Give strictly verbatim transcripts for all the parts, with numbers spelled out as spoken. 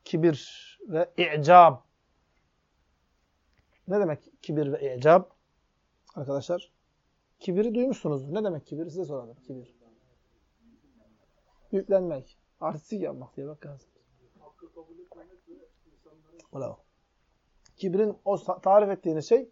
kibir ve i'cab. Ne demek kibir ve i'cab? Arkadaşlar, kibiri duymuşsunuzdur. Ne demek kibir? Size soralım. Kibir. Yüklenmek. Artistik yapmak diye bakarsınız. Bravo. Kibrin o tarif ettiğiniz şey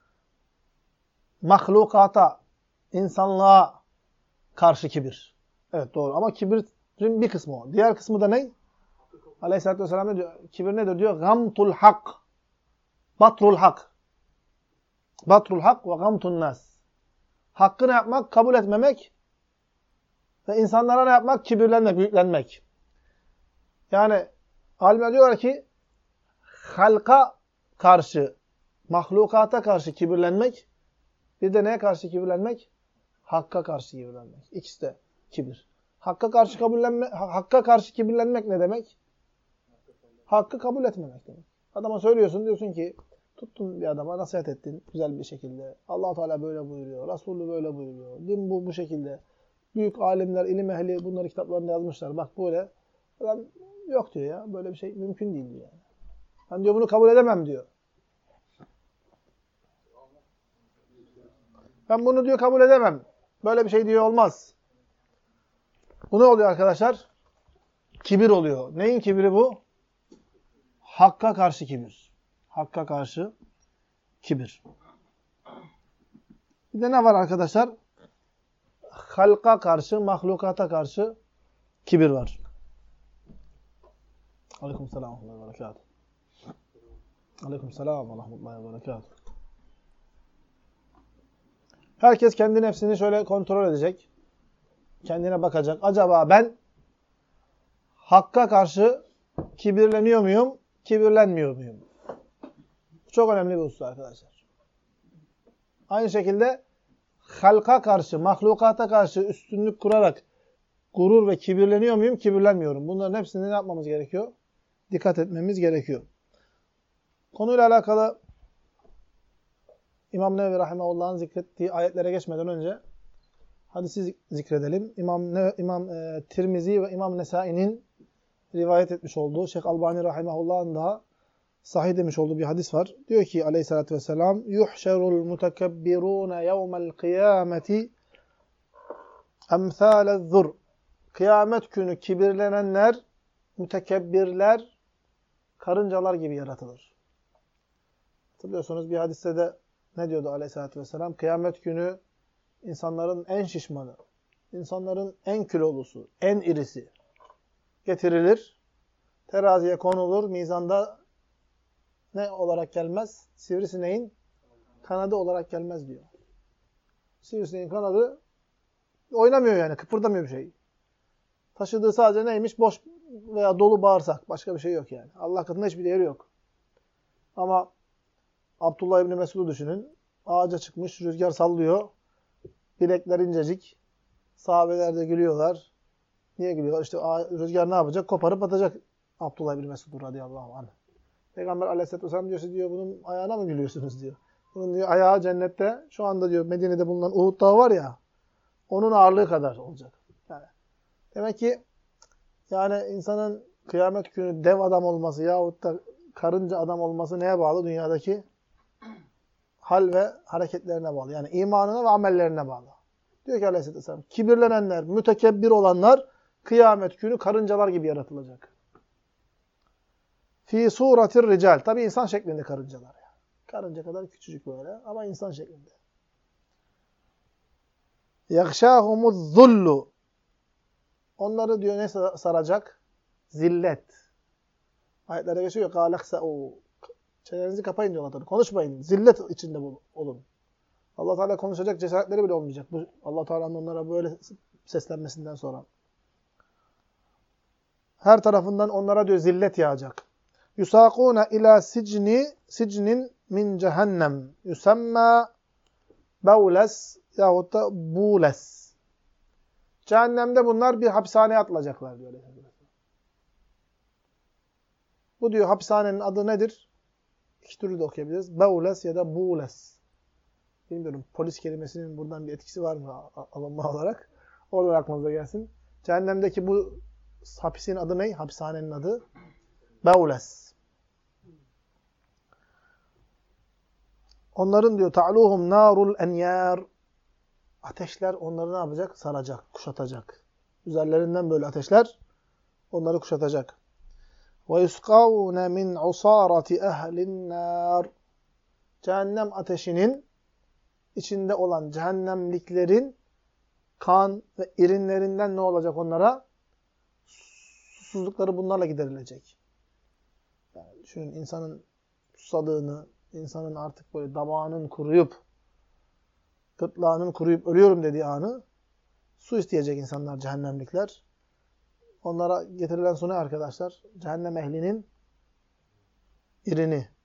mahlukata, insanlığa karşı kibir. Evet, doğru. Ama kibirin bir kısmı o. Diğer kısmı da ne? Aleyhisselatü Vesselam ne diyor? Kibir nedir diyor? Gamtul hak. Batrul hak. Batrul hak ve gamtun nas. Hakkını yapmak, kabul etmemek ve insanlara ne yapmak? Kibirlenmek, büyüklenmek. Yani alimler diyorlar ki halka karşı, mahlukata karşı kibirlenmek, bir de neye karşı kibirlenmek? Hakka karşı kibirlenmek. İkisi de kibir. Hakka karşı kabullenme, hakka karşı kibirlenmek ne demek? Hakkı kabul etmemek demek. Adama söylüyorsun, diyorsun ki tuttun bir adama, nasihat ettin güzel bir şekilde. Allah Teala böyle buyuruyor, Resulü böyle buyuruyor. Din bu bu şekilde. Büyük alimler, ilim ehli bunları kitaplarında yazmışlar. Bak böyle. Adam yok diyor ya. Böyle bir şey mümkün değil diyor. Yani. Ben diyor bunu kabul edemem diyor. Ben bunu diyor kabul edemem. Böyle bir şey diyor olmaz. Bu ne oluyor arkadaşlar? Kibir oluyor. Neyin kibiri bu? Hakka karşı kibir. Hakka karşı kibir. Bir de ne var arkadaşlar? Halka karşı, mahlukata karşı kibir var. Aleykümselam ve berekatuhu. Aleykümselam ve rahmetullahi ve berekatuhu. Herkes kendi nefsini şöyle kontrol edecek. Kendine bakacak. Acaba ben hakka karşı kibirleniyor muyum, kibirlenmiyor muyum? Bu çok önemli bir husus arkadaşlar. Aynı şekilde halka karşı, mahlukata karşı üstünlük kurarak gurur ve kibirleniyor muyum, kibirlenmiyorum. Bunların hepsini ne yapmamız gerekiyor? Dikkat etmemiz gerekiyor. Konuyla alakalı İmam Nevevi Rahimahullah'ın zikrettiği ayetlere geçmeden önce hadisi zikredelim. İmam, ne, İmam e, Tirmizi ve İmam Nesai'nin rivayet etmiş olduğu, Şeyh Albani Rahimahullah'ın da sahih demiş olduğu bir hadis var. Diyor ki aleyhissalatü vesselam yuhşerul mutekebbirune yevmel kıyameti emthâlezzur. Kıyamet günü kibirlenenler, mütekebbirler karıncalar gibi yaratılır. Hatırlıyorsunuz bir hadiste de ne diyordu aleyhissalatü vesselam? Kıyamet günü insanların en şişmanı, insanların en kilolusu, en irisi getirilir. Teraziye konulur. Mizanda ne olarak gelmez? Sivrisineğin kanadı olarak gelmez diyor. Sivrisineğin kanadı oynamıyor yani. Kıpırdamıyor bir şey. Taşıdığı sadece neymiş? Boş veya dolu bağırsak. Başka bir şey yok yani. Allah katında hiçbir değeri yok. Ama Abdullah İbni Mesud'u düşünün. Ağaca çıkmış, rüzgar sallıyor. Bilekler incecik. Sahabeler de gülüyorlar. Niye gülüyorlar? İşte rüzgar ne yapacak? Koparıp atacak Abdullah İbni Mesud radıyallahu anh. Peygamber aleyhisselatü vesselam diyor, diyor bunun ayağına mı gülüyorsunuz diyor. Bunun diyor ayağı cennette, şu anda diyor Medine'de bulunan Uhud Dağı var ya, onun ağırlığı kadar olacak. Yani demek ki yani insanın kıyamet günü dev adam olması yahut da karınca adam olması neye bağlı? Dünyadaki hal ve hareketlerine bağlı. Yani imanına ve amellerine bağlı. Diyor ki aleyhisselatü vesselam, kibirlenenler, mütekebbir olanlar kıyamet günü karıncalar gibi yaratılacak. Fi suratir rical. Tabi insan şeklinde karıncalar. Yani. Karınca kadar küçücük böyle ama insan şeklinde. Yakşâhumuz zullu. Onları diyor ne saracak? Zillet. Ayetlere geçiyor. Kâleksâ'û. Çenenizi kapayın diyorlar tabi. Konuşmayın. Zillet içinde olun. Allah Teala konuşacak cesaretleri bile olmayacak. Bu Allah Teala'nın onlara böyle seslenmesinden sonra. Her tarafından onlara diyor zillet yağacak. Yusâkûne ilâ sicni sicnin min cehennem. Yusemma bevles yahut da bules. Cehennemde bunlar bir hapishaneye atılacaklar diyor. Bu diyor hapishanenin adı nedir? İki türlü de okuyabiliriz. Bevles ya da bules. Bilmiyorum polis kelimesinin buradan bir etkisi var mı alınma olarak? Oradan aklınıza gelsin. Cehennemdeki bu hapisin adı ne? Hapishanenin adı Bevles. Onların diyor ta'luhum narul enyar. Ateşler onları ne yapacak? Saracak, kuşatacak. Üzerlerinden böyle ateşler onları kuşatacak. Ve yusqavne min usarati ehlin nar. Cehennem ateşinin içinde olan cehennemliklerin kan ve irinlerinden ne olacak onlara? Susuzlukları bunlarla giderilecek. Yani düşünün insanın susadığını, insanın artık böyle damağının kuruyup, gırtlağının kuruyup ölüyorum dediği anı su isteyecek insanlar, cehennemlikler. Onlara getirilen su ne arkadaşlar? Cehennem ehlinin irini.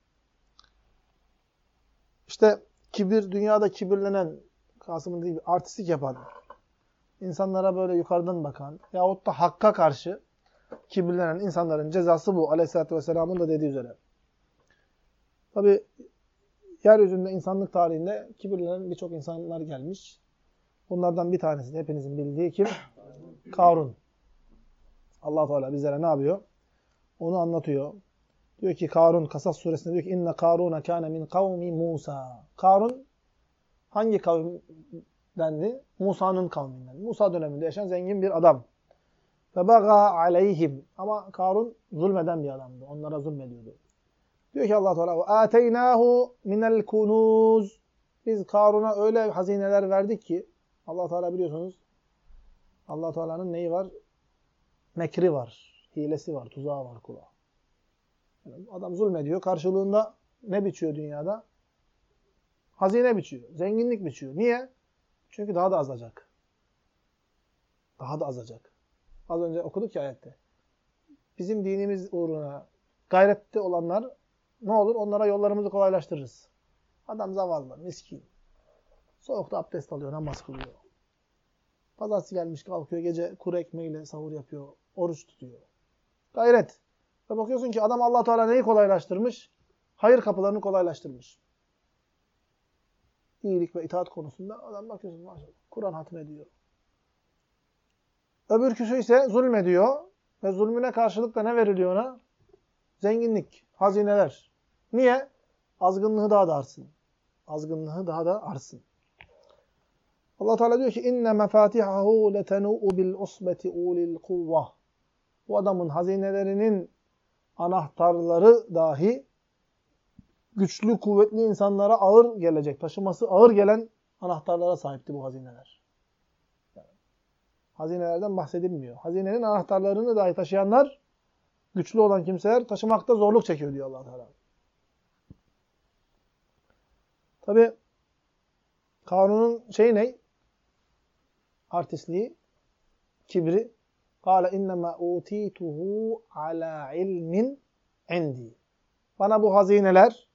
İşte kibir, dünyada kibirlenen, Kasım'ın dediği gibi artistik yapan, insanlara böyle yukarıdan bakan yahut da hakka karşı kibirlenen insanların cezası bu. Aleyhisselatü Vesselam'ın da dediği üzere. Tabi yeryüzünde insanlık tarihinde kibirlenen birçok insanlar gelmiş. Bunlardan bir tanesi de hepinizin bildiği kim? Karun. Allah Teala bizlere ne yapıyor? Onu anlatıyor. Diyor ki Karun, Kasas suresinde diyor ki inne Karun kâne min kavmi Musa. Karun hangi kavimdendi? Musa'nın kavminden. Musa döneminde yaşayan zengin bir adam. Ve baga aleyhim. Ama Karun zulmeden bir adamdı. Onlara zulmediyordu. Diyor ki Allah Teala ve ateynahu minel kunuz. Biz Karun'a öyle hazineler verdik ki Allah Teala biliyorsunuz Allah Teala'nın neyi var? Mekri var, hilesi var, tuzağı var kula. Yani adam zulmediyor. Karşılığında ne biçiyor dünyada? Hazine biçiyor. Zenginlik biçiyor. Niye? Çünkü daha da azacak. Daha da azacak. Az önce okuduk ya ayette. Bizim dinimiz uğruna gayrette olanlar ne olur? Onlara yollarımızı kolaylaştırırız. Adam zavallı, miskin. Soğukta abdest alıyor, namaz kılıyor. Pazartesi gelmiş kalkıyor, gece kuru ekmeğiyle sahur yapıyor, oruç tutuyor. Gayret. Ve bakıyorsun ki adam Allah Teala neyi kolaylaştırmış? Hayır kapılarını kolaylaştırmış. İyilik ve itaat konusunda adam bakıyorsun maşallah Kur'an hatmediyor. Öbürküsü ise zulmediyor ve zulmüne karşılık da ne veriliyor ona? Zenginlik, hazineler. Niye? Azgınlığı daha da artsın. Azgınlığı daha da artsın. Allah Teala diyor ki inne mefatihahu letenu'u bil usbeti ulil kuvvah. Bu adamın hazinelerinin anahtarları dahi güçlü, kuvvetli insanlara ağır gelecek. Taşıması ağır gelen anahtarlara sahipti bu hazineler. Yani, hazinelerden bahsedilmiyor. Hazinenin anahtarlarını dahi taşıyanlar, güçlü olan kimseler taşımakta zorluk çekiyor diyor Allah Teala. Tabi Karun'un şeyi ne? Artistliği, kibri. Kâle innemâ utîtuhu alâ ilmin indi. Bana bu hazineler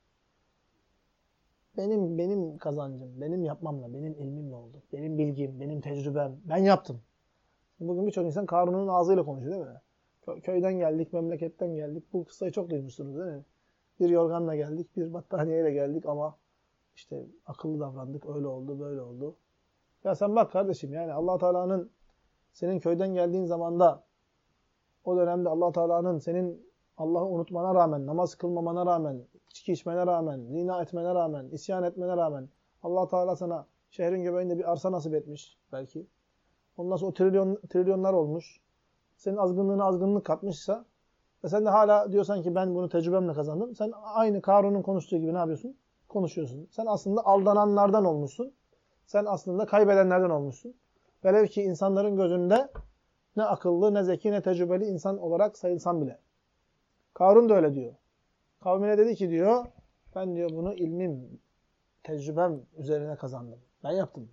benim benim kazancım, benim yapmamla, benim ilmimle oldu. Benim bilgim, benim tecrübem. Ben yaptım. Bugün birçok insan Karun'un ağzıyla konuşuyor değil mi? Köyden geldik, memleketten geldik. Bu kıssayı çok duymuşsunuz değil mi? Bir yorganla geldik, bir battaniyeyle geldik ama işte akıllı davrandık, öyle oldu, böyle oldu. Ya sen bak kardeşim yani Allah Teala'nın senin köyden geldiğin zamanda o dönemde Allah Teala'nın senin Allah'ı unutmana rağmen, namaz kılmamana rağmen, içki içmene rağmen, zina etmene rağmen, isyan etmene rağmen Allah Teala sana şehrin göbeğinde bir arsa nasip etmiş belki. Ondan sonra o trilyon, trilyonlar olmuş. Senin azgınlığına azgınlık katmışsa ve sen de hala diyorsan ki ben bunu tecrübemle kazandım. Sen aynı Karun'un konuştuğu gibi ne yapıyorsun? Konuşuyorsun. Sen aslında aldananlardan olmuşsun. Sen aslında kaybedenlerden olmuşsun. Velev ki insanların gözünde ne akıllı, ne zeki, ne tecrübeli insan olarak sayılsan bile. Karun da öyle diyor. Kavmine dedi ki diyor, ben diyor bunu ilmim, tecrübem üzerine kazandım. Ben yaptım.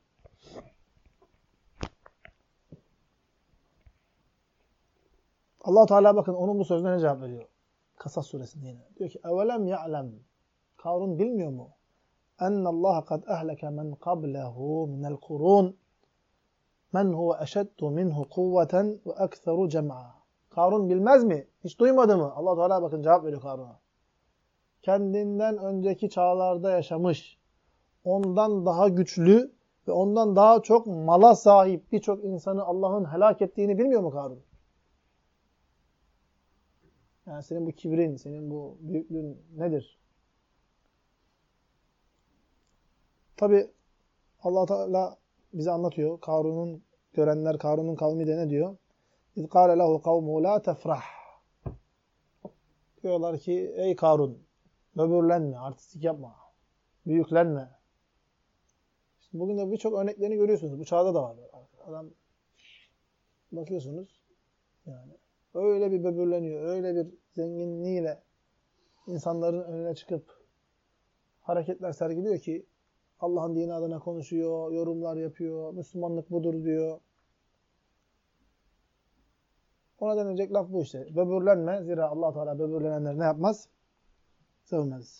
Allah Teala bakın onun bu sözüne ne cevap veriyor? Kasas suresinde yine. Diyor ki, evelem ya'lem. Karun bilmiyor mu? Ennallaha kad ehleke men qablehu minel kurun. Men huve eşeddu minhu kuvveten ve ekseru cem'a. Karun bilmez mi? Hiç duymadı mı? Allah Teala bakın cevap veriyor Karun'a. Kendinden önceki çağlarda yaşamış, ondan daha güçlü ve ondan daha çok mala sahip birçok insanı Allah'ın helak ettiğini bilmiyor mu Karun? Yani senin bu kibrin, senin bu büyüklüğün nedir? Tabi Allah Teala bize anlatıyor. Karun'un görenler, Karun'un kavmi de ne diyor? İz kâle lehu kavmuhu la tefrah. Diyorlar ki ey Karun, böbürlenme, artistik yapma, büyüklenme. İşte bugün de birçok örneklerini görüyorsunuz. Bu çağda da var. Adam bakıyorsunuz yani öyle bir böbürleniyor, öyle bir zenginliğiyle insanların önüne çıkıp hareketler sergiliyor ki Allah'ın dini adına konuşuyor, yorumlar yapıyor, Müslümanlık budur diyor. Ona denilecek laf bu işte. Böbürlenme. Zira Allah Teala böbürlenenleri ne yapmaz? Sevmez.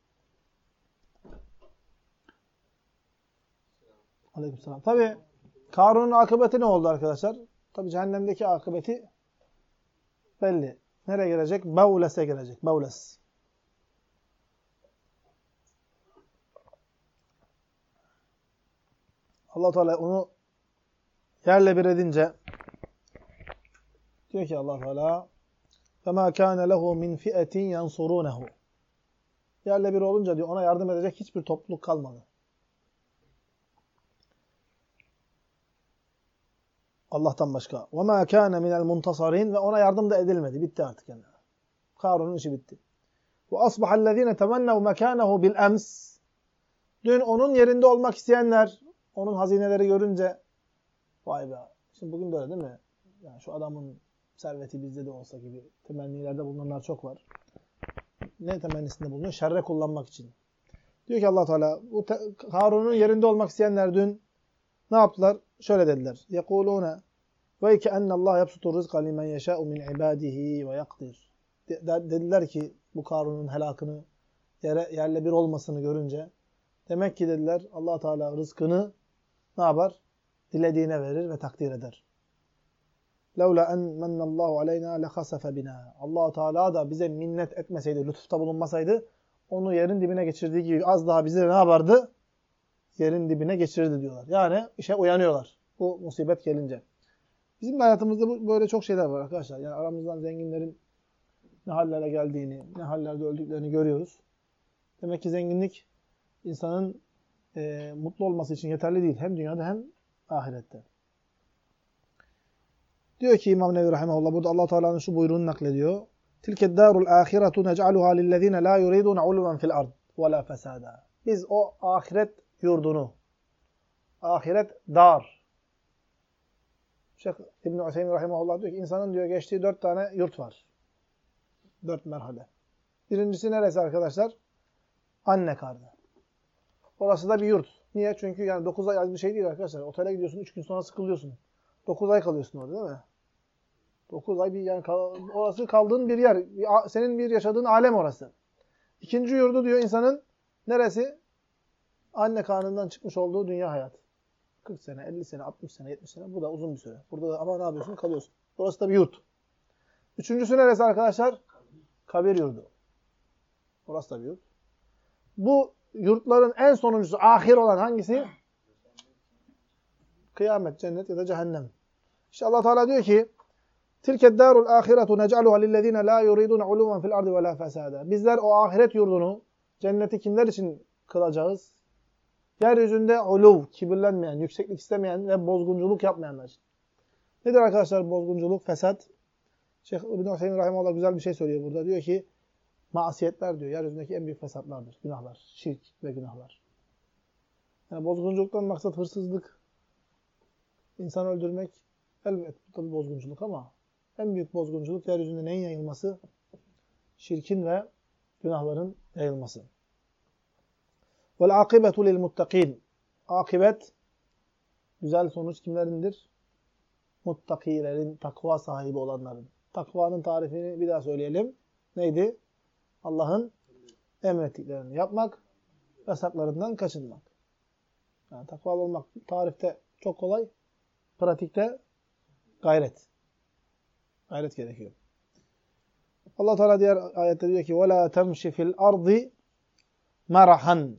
Aleykümselam. Tabi Karun'un akıbeti ne oldu arkadaşlar? Tabi cehennemdeki akıbeti belli. Nereye gelecek? Bevles'e gelecek. Bevles. Allah Teala onu yerle bir edince diyor ki Allah Teala فَمَا كَانَ لَهُ مِنْ فِئَةٍ يَنْصُرُونَهُ Yerle bir olunca diyor ona yardım edecek hiçbir topluluk kalmadı. Allah'tan başka. وَمَا كَانَ مِنَ الْمُنْتَصَرِينَ Ve ona yardım da edilmedi. Bitti artık yani. Karun'un işi bitti. وَأَصْبَحَ الَّذ۪ينَ تَمَنَّوْا مَكَانَهُ بِالْأَمْسِ Dün onun yerinde olmak isteyenler, onun hazineleri görünce vay be. Şimdi bugün böyle değil mi? Yani şu adamın serveti bizde de olsa gibi temennilerde bulunanlar çok var. Ne temennisinde bulunuyor? Şerre kullanmak için. Diyor ki Allah Teala bu Karun'un yerinde olmak isteyenler dün ne yaptılar? Şöyle dediler. يَقُولُونَ وَيْكَ اَنَّ اللّٰهَ يَبْسُطُ الرِّزْقَ لِمَنْ يَشَاءُ مِنْ عِبَادِهِ وَيَقْدِرُ Dediler ki bu Karun'un helakını, yere, yerle bir olmasını görünce demek ki dediler Allah Teala rızkını ne yapar? Dilediğine verir ve takdir eder. لَوْلَا اَنْ مَنَّ اللّٰهُ عَلَيْنَا لَخَسَفَ بِنَا Allah Teala da bize minnet etmeseydi, lütufta bulunmasaydı onu yerin dibine geçirdiği gibi az daha bizi ne yapardı? Yerin dibine geçirirdi diyorlar. Yani işe uyanıyorlar bu musibet gelince. Bizim de hayatımızda bu, böyle çok şeyler var arkadaşlar. Yani aramızdan zenginlerin ne hallere geldiğini, ne hallerde öldüklerini görüyoruz. Demek ki zenginlik insanın e, mutlu olması için yeterli değil. Hem dünyada hem ahirette. Diyor ki İmam Nevevi Rahimahullah, burada Allah Teala'nın şu buyruğunu naklediyor. Tilke darul ahiretu nec'aluha lillezine la yuridun uluven fil ard ve la fesada. Biz o ahiret yurdunu, ahiret dar. Şeyh İbn-i Hüseyin Rahimahullah diyor ki insanın diyor geçtiği dört tane yurt var. Dört merhale. Birincisi neresi arkadaşlar? Anne karnı. Orası da bir yurt. Niye? Çünkü yani dokuz ay az bir şey değil arkadaşlar. Otele gidiyorsun, üç gün sonra sıkılıyorsun. dokuz ay kalıyorsun orada değil mi? dokuz ay bir yani orası kaldığın bir yer. Senin bir yaşadığın alem orası. İkinci yurdu diyor insanın neresi? Anne karnından çıkmış olduğu dünya hayatı. kırk sene, elli sene, altmış sene, yetmiş sene. Bu da uzun bir süre. Burada da ama ne yapıyorsun? Kalıyorsun. Orası da bir yurt. Üçüncüsü neresi arkadaşlar? Kabir yurdu. Orası da bir yurt. Bu yurtların en sonuncusu, ahir olan hangisi? Kıyamet, cennet ya da cehennem. İşte Allah Teala diyor ki Tilke darul ahiretu nec'aluha lillezine la yuridun uluven fil ardı ve la fesada. Bizler o ahiret yurdunu, cenneti kimler için kılacağız? Yeryüzünde uluv, kibirlenmeyen, yükseklik istemeyen ve bozgunculuk yapmayanlar için. Nedir arkadaşlar bozgunculuk, fesat? Şeyh İbn-i Hüseyin Rahimahullah güzel bir şey söylüyor burada. Diyor ki, masiyetler diyor, yeryüzündeki en büyük fesatlardır, günahlar, şirk ve günahlar. Yani bozgunculuktan maksat hırsızlık, insan öldürmek, elbette bu tabi bozgunculuk ama en büyük bozgunculuk yeryüzünde neyin yayılması? Şirkin ve günahların yayılması. Vel akibetu lil muttakin. Akibet, güzel sonuç kimlerindir? Muttakilerin, takva sahibi olanların. Takvanın tarifini bir daha söyleyelim. Neydi? Allah'ın emrettiklerini yapmak, yasaklarından kaçınmak. Yani takvalı olmak tarifte çok kolay, pratikte gayret. Gayret gerekiyor. Allah Teala diğer ayette diyor ki وَلَا تَمْشِ فِي الْأَرْضِ مَرَحًا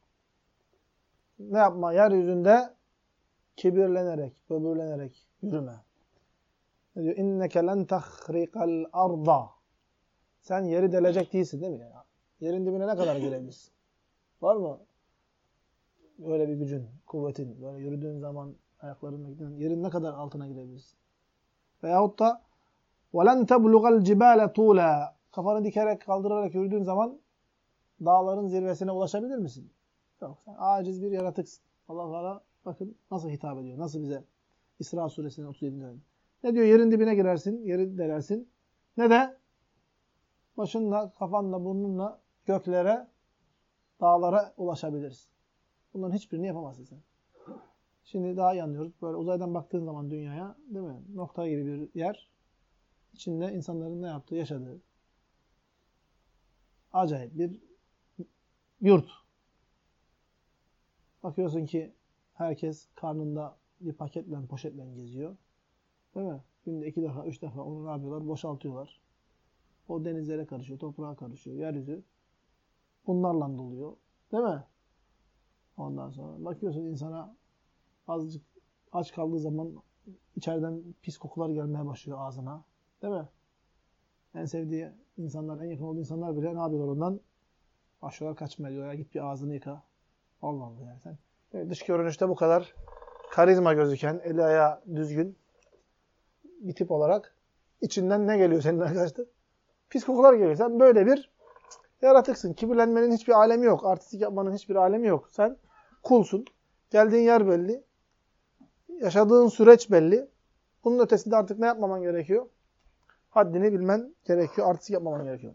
Ne yapma? Yeryüzünde kibirlenerek, böbürlenerek yürüme. Ne diyor? اِنَّكَ لَنْ تَخْرِقَ الْأَرْضَ Sen yeri delecek değilsin değil mi? Yani yerin dibine ne kadar girebilirsin? Var mı böyle bir gücün, kuvvetin? Böyle yürüdüğün zaman ayaklarınla giden yerin ne kadar altına girebilirsin? Veyahut da وَلَنْ تَبْلُغَ الْجِبَالَ طُولًا Kafanı dikerek, kaldırarak yürüdüğün zaman dağların zirvesine ulaşabilir misin? Yok. Sen aciz bir yaratıksın. Allah Teala bakın nasıl hitap ediyor. Nasıl bize İsra suresinin otuz yedinci ayeti. Ne diyor? Yerin dibine girersin, yeri delersin. Ne de başınla, kafanla, burnunla göklere, dağlara ulaşabilirsin. Bunların hiçbirini yapamazsın sen. Şimdi daha iyi anlıyoruz. Böyle uzaydan baktığın zaman dünyaya, değil mi? Nokta gibi bir yer. İçinde insanların ne yaptığı, yaşadığı acayip bir yurt. Bakıyorsun ki herkes karnında bir paketle, poşetle geziyor. Değil mi? Günde iki defa, üç defa onu ne yapıyorlar? Boşaltıyorlar. O denizlere karışıyor, toprağa karışıyor. Yeryüzü bunlarla doluyor. Değil mi? Ondan sonra bakıyorsun insana azıcık aç kaldığı zaman içeriden pis kokular gelmeye başlıyor ağzına. Değil mi? En sevdiği insanlar, en yakın olduğu insanlar bile ne yapıyorlar ondan? Başlıyorlar kaçmaya diyor. Ya git bir ağzını yıka. Allah Allah yani sen. Evet, dış görünüşte bu kadar karizma gözüken, eli ayağı düzgün bir tip olarak içinden ne geliyor senin arkadaşlar? Pis kokular geliyor. Sen böyle bir yaratıksın. Kibirlenmenin hiçbir alemi yok. Artistik yapmanın hiçbir alemi yok. Sen kulsun. Geldiğin yer belli. Yaşadığın süreç belli. Bunun ötesinde artık ne yapmaman gerekiyor? Haddini bilmen gerekiyor. Artistik yapmaman gerekiyor.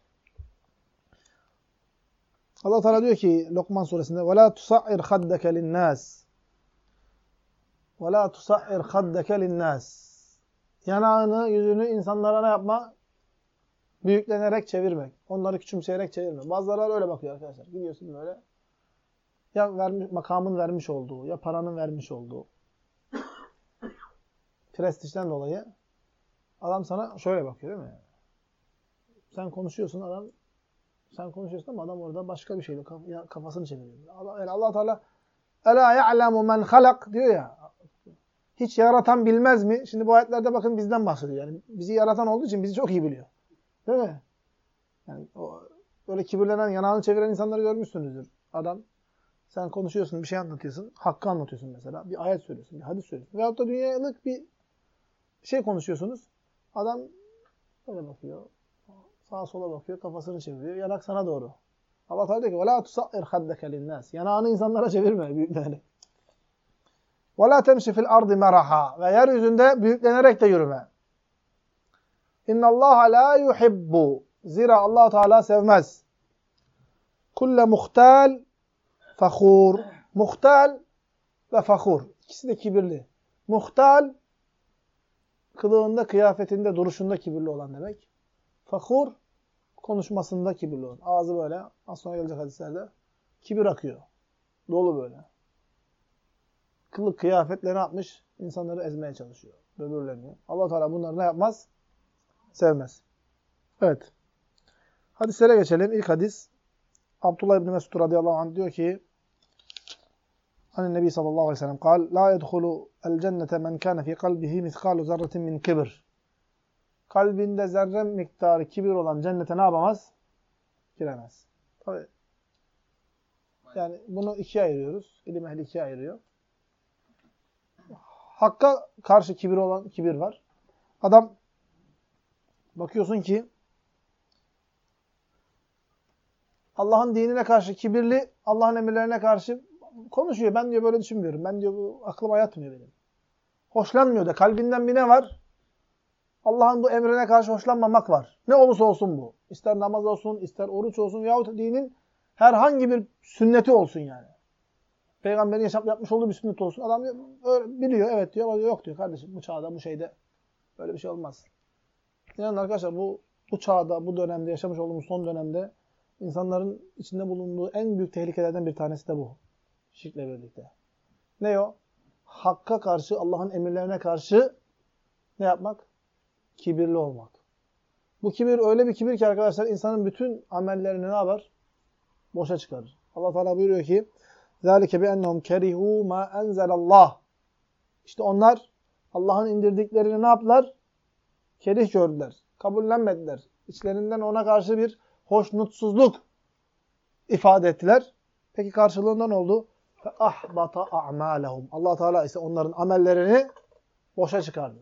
Allah Teala diyor ki Lokman suresinde وَلَا تُسَعِّرْ خَدَّكَ لِلنَّاسِ وَلَا تُسَعِّرْ خَدَّكَ لِلنَّاسِ Yanağını, yüzünü insanlara ne yapma? Büyüklenerek çevirmek. Onları küçümseyerek çevirmek. Bazıları öyle bakıyor arkadaşlar. Gidiyorsun böyle. Ya vermiş, makamın vermiş olduğu, ya paranın vermiş olduğu prestijden dolayı adam sana şöyle bakıyor değil mi? Sen konuşuyorsun adam sen konuşuyorsun ama adam orada başka bir şeyle kafasını çeviriyor. Yani Allah Teala "Ela ya'lemu men halak" diyor ya. Hiç yaratan bilmez mi? Şimdi bu ayetlerde bakın bizden bahsediyor. Yani bizi yaratan olduğu için bizi çok iyi biliyor. Değil mi? Yani o böyle kibirlenen, yanağını çeviren insanları görmüşsünüzdür. Adam sen konuşuyorsun, bir şey anlatıyorsun. Hakkı anlatıyorsun mesela. Bir ayet söylüyorsun, bir hadis söylüyorsun. Veyahut da dünyalık bir şey konuşuyorsunuz. Adam öyle bakıyor. Sağa sola bakıyor, kafasını çeviriyor. Yanak sana doğru. Allah Teala diyor ki وَلَا تُسَعِّرْ خَدَّكَ لِلنَّاسِ Yanağını insanlara çevirme büyüklenerek. وَلَا تَمْشِ فِي الْأَرْضِ مَرَحًا Ve yeryüzünde büyüklenerek de yürüme. اِنَّ اللّٰهَ لَا يُحِبُّ Zira Allah Teala sevmez. Kulle muhtal fakhur. Muhtal ve fakhur. İkisi de kibirli. Muhtal, kılığında, kıyafetinde, duruşunda kibirli olan demek. Fakhur, konuşmasında kibirli olan. Ağzı böyle, az sonra gelecek hadislerde, kibir akıyor. Dolu böyle. Kılık, kıyafetle ne yapmış? İnsanları ezmeye çalışıyor. Böbürleniyor. Allah Teala bunları ne yapmaz? Sevmez. Evet. Hadislere geçelim. İlk hadis. Abdullah İbni Mesud radıyallahu anh diyor ki Hani Nebi sallallahu aleyhi ve sellem kal La yedhulu el cennete men kâne fî kalbihi mithkalu zerretin min kibir. Kalbinde zerre miktarı kibir olan cennete ne yapamaz? Giremez. Tabii. Yani bunu ikiye ayırıyoruz. İlim ehli ikiye ayırıyor. Hakka karşı kibir olan kibir var. Adam bakıyorsun ki Allah'ın dinine karşı kibirli, Allah'ın emirlerine karşı konuşuyor. Ben diyor böyle düşünmüyorum. Ben diyor bu aklıma yatmıyor benim. Hoşlanmıyor da kalbinden bir ne var? Allah'ın bu emrine karşı hoşlanmamak var. Ne olursa olsun bu. İster namaz olsun, ister oruç olsun yahut dinin herhangi bir sünneti olsun yani. Peygamberin yaşam yapmış olduğu bir sünnet olsun. Adam diyor, biliyor, evet diyor ama diyor, yok diyor kardeşim bu çağda, bu şeyde böyle bir şey olmaz. İnanın arkadaşlar bu bu çağda, bu dönemde, yaşamış olduğumuz son dönemde insanların içinde bulunduğu en büyük tehlikelerden bir tanesi de bu. Şirkle birlikte. Ne o? Hakka karşı, Allah'ın emirlerine karşı ne yapmak? Kibirli olmak. Bu kibir öyle bir kibir ki arkadaşlar insanın bütün amellerini ne yapar? Boşa çıkarır. Allah Teala buyuruyor ki ذَٰلِكَ بِأَنَّهُمْ كَرِهُوا مَا أَنْزَلَ اللّٰهِ İşte onlar Allah'ın indirdiklerini ne yaptılar? Kerih gördüler. Kabullenmediler. İçlerinden ona karşı bir hoşnutsuzluk ifade ettiler. Peki karşılığında ne oldu? فَأَحْبَطَ أَعْمَالَهُمْ Allah Teala ise onların amellerini boşa çıkardı.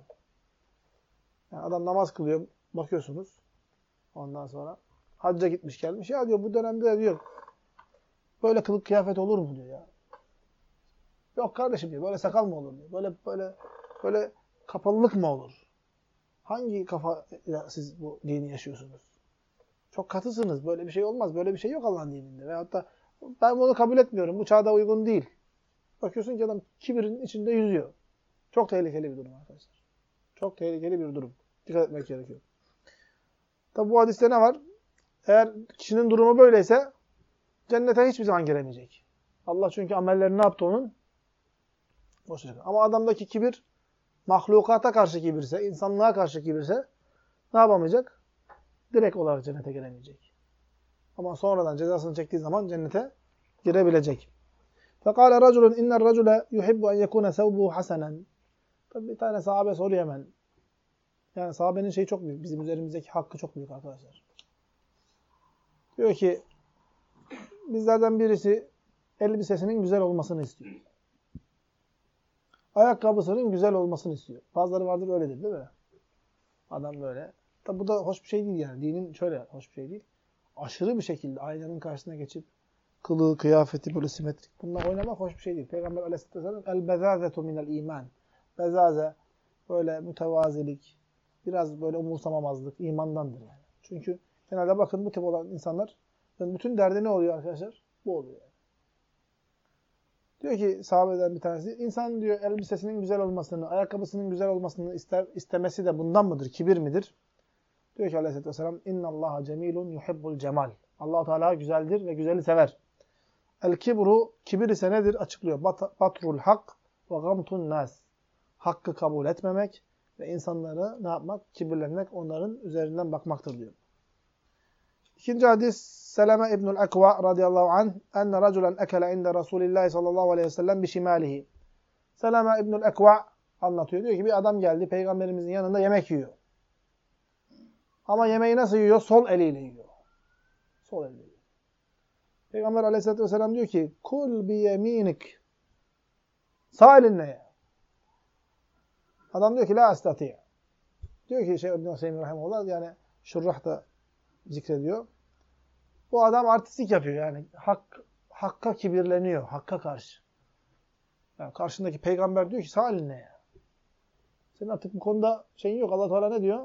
Yani adam namaz kılıyor, bakıyorsunuz. Ondan sonra hacca gitmiş gelmiş. Ya diyor bu dönemde de diyor böyle kılık kıyafet olur mu diyor ya. Yok kardeşim diyor. Böyle sakal mı olur diyor. Böyle böyle böyle kapalılık mı olur? Hangi kafayla siz bu dini yaşıyorsunuz? Çok katısınız. Böyle bir şey olmaz. Böyle bir şey yok Allah'ın dininde. Ve hatta ben bunu kabul etmiyorum. Bu çağda uygun değil. Bakıyorsun ki adam kibirin içinde yüzüyor. Çok tehlikeli bir durum arkadaşlar. Çok tehlikeli bir durum. Dikkat etmek gerekiyor. Tabi bu hadiste ne var? Eğer kişinin durumu böyleyse cennete hiçbir zaman giremeyecek. Allah çünkü amellerini ne yaptı onun? Boşa çıkardı. Ama adamdaki kibir mahlukata karşı kibirse, insanlığa karşı kibirse ne yapamayacak? Direkt olarak cennete giremeyecek. Ama sonradan cezasını çektiği zaman cennete girebilecek. فَقَالَ رَجُلٌ اِنَّ الرَّجُلَ يُحِبُّ اَنْ يَكُونَ ثَوْبُهُ حَسَنًا Tabi bir tane sahabe soruyor hemen. Yani sahabenin şeyi çok büyük. Bizim üzerimizdeki hakkı çok büyük arkadaşlar. Diyor ki bizlerden birisi elbisesinin güzel olmasını istiyor. Ayakkabısının güzel olmasını istiyor. Bazıları vardır öyledir değil mi? Adam böyle. Tabi bu da hoş bir şey değil yani. Dinin şöyle hoş bir şey değil. Aşırı bir şekilde aynanın karşısına geçip kılığı, kıyafeti böyle simetrik. Bununla oynamak hoş bir şey değil. Peygamber aleyhisselam el-bezâzetu minel iman. Bezaze, böyle mütevazilik, biraz böyle umursamamazlık imandandır yani. Çünkü genelde bakın bu tip olan insanlar bütün derdi ne oluyor arkadaşlar? Bu oluyor yani. Diyor ki sahabeden bir tanesi, insan diyor elbisesinin güzel olmasını, ayakkabısının güzel olmasını ister, istemesi de bundan mıdır? Kibir midir? Diyor ki aleyhisselatü vesselam, innallaha cemilun yuhibbul cemal. Allah Teala güzeldir ve güzeli sever. El kibru, kibir ise nedir? Açıklıyor. Bat, batrul hak ve gamtun nas. Hakkı kabul etmemek ve insanları ne yapmak? Kibirlenmek, onların üzerinden bakmaktır diyor. İkinci hadis, Seleme İbnül Ekva radıyallahu anh, enne raculen ekele inde Resulillahi sallallahu aleyhi ve sellem bişimalihi. Seleme İbnül Ekva anlatıyor. Diyor ki bir adam geldi, Peygamberimizin yanında yemek yiyor. Ama yemeği nasıl yiyor? Sol eliyle yiyor. Sol eliyle yiyor. Peygamber aleyhissalatü vesselam diyor ki, kul bi yeminik. Sağ elinle ye. Adam diyor ki, la estati. Diyor ki şey İbn-i Hüseyin rahimehullah, yani Şurrah da zikrediyor. Bu adam artistik yapıyor yani. Hak, hakka kibirleniyor. Hakka karşı. Yani karşındaki peygamber diyor ki sağ elinle ye. Senin artık bu konuda şeyin yok. Allah Teala ne diyor?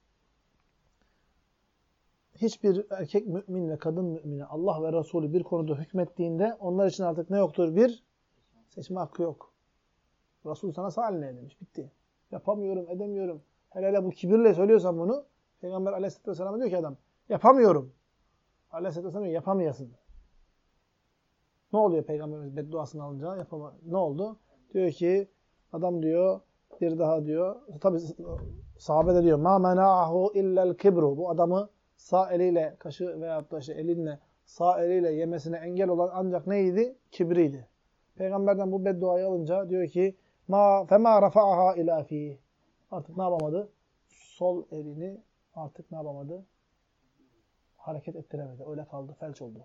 Hiçbir erkek mümin ve kadın mümine Allah ve Resulü bir konuda hükmettiğinde onlar için artık ne yoktur? Bir seçme hakkı yok. Resul sana sağ elinle demiş. Bitti. Yapamıyorum, edemiyorum. Hele hele bu kibirle söylüyorsan bunu, Peygamber aleyhisselatü vesselam diyor ki adam, yapamıyorum. Aleyhisselatü vesselam diyor, yapamayasın. Ne oluyor Peygamberimiz bedduasını alınca? Yapama. Ne oldu? Diyor ki, adam diyor, bir daha diyor, tabi sahabe de diyor, ma mena'ahu illel kibru. Bu adamı sağ eliyle, kaşı veya da işte elinle, sağ eliyle yemesine engel olan ancak neydi? Kibriydi. Peygamberden bu bedduayı alınca diyor ki, ma fema rafa'aha ila fi. Artık ne yapamadı? Sol elini artık ne yapamadı? Hareket ettiremedi. Öyle kaldı. Felç oldu.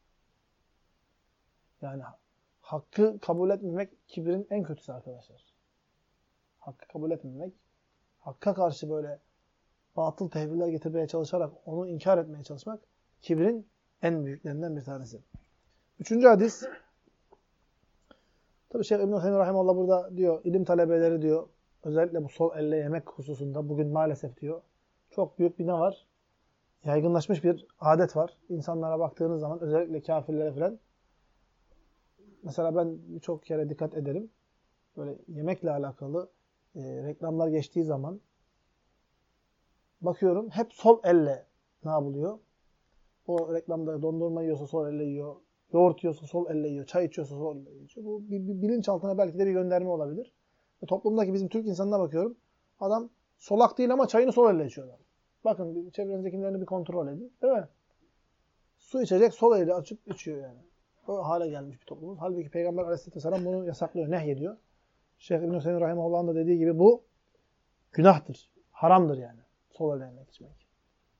Yani hakkı kabul etmemek kibrin en kötüsü arkadaşlar. Hakkı kabul etmemek, hakka karşı böyle batıl tevhiller getirmeye çalışarak onu inkar etmeye çalışmak kibrin en büyüklerinden bir tanesi. Üçüncü hadis. Tabii Şeyh İbn-i Hüseyin rahimehullah burada diyor, ilim talebeleri diyor, özellikle bu sol elle yemek hususunda bugün maalesef diyor, çok büyük bir ne var? Yaygınlaşmış bir adet var. İnsanlara baktığınız zaman, özellikle kafirlere falan, mesela ben birçok kere dikkat ederim, böyle yemekle alakalı e, reklamlar geçtiği zaman bakıyorum, hep sol elle ne yapılıyor? O reklamda dondurma yiyorsa sol elle yiyor, yoğurt yiyorsa sol elle yiyor, çay içiyorsa sol elle yiyor. Bu bir, bir bilinçaltına belki de bir gönderme olabilir. Ve toplumdaki bizim Türk insanına bakıyorum, adam solak değil ama çayını sol elle içiyorlar. Bakın çevrenizdekilerini bir kontrol edin. Değil mi? Su içecek sol elle açıp içiyor yani. O hale gelmiş bir toplumuz. Halbuki Peygamber aleyhisselatü vesselam bunu yasaklıyor, nehyediyor. Şeyh İbn-i Hüseyin rahimehullah'ın da dediği gibi bu günahtır, haramdır yani. Sol elle yemek içmek.